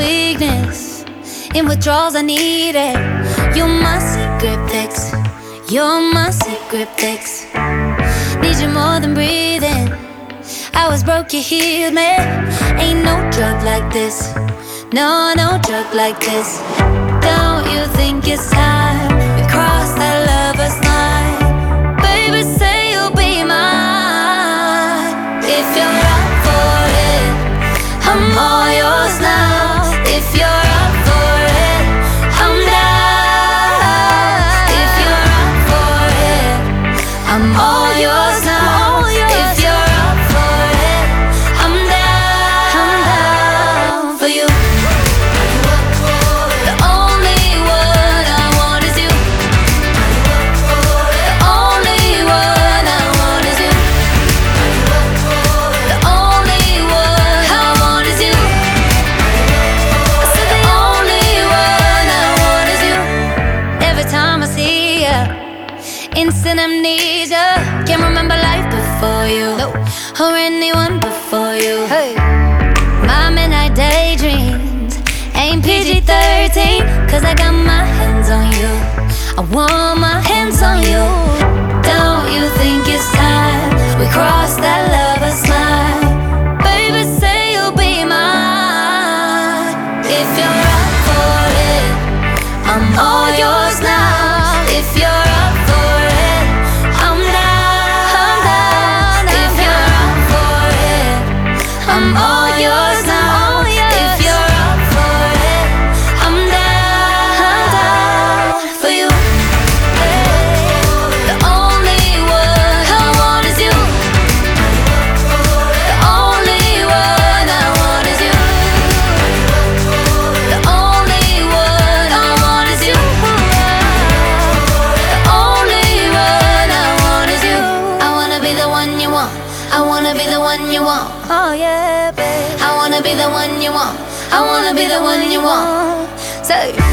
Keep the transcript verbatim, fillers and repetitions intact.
weakness. In withdrawals I need it. You're my secret fix. You're my secret fix. Need you more than breathing. I was broke, you healed me. Ain't no drug like this. No, no drug like this. Don't you think it's time we cross that lover's line? Baby, say you'll be mine. If you're up for it, I'm all yours now. If you're up for it, I'm down. If you're up for it, I'm all yours now. If you're up for it, I'm down. I'm down for you. The only one I want is you. The only one I want is you. The only one I want is you. I said the only one I want is you. Every time I see ya, instant amnesia. Can't remember life before you, no, or anyone before you. Hey, my midnight daydreams ain't P G thirteen, cause I got my hands on you. I want my hands on you. Don't you think it's time we cross that lover's line? Baby, say you'll be mine. If you're up for it, I'm all yours now. If you're up for it, I'm down. I'm down. If you're up for it, I'm all yours now. If you're up for it, I'm down. I'm down for you. The only one I want is you. The only one I want is you. The only one I want is you. The only one I want is you. I wanna be the one you want. I wanna be the one you want. Oh yeah, babe. I wanna be the one you want. I wanna be the one you want. Say.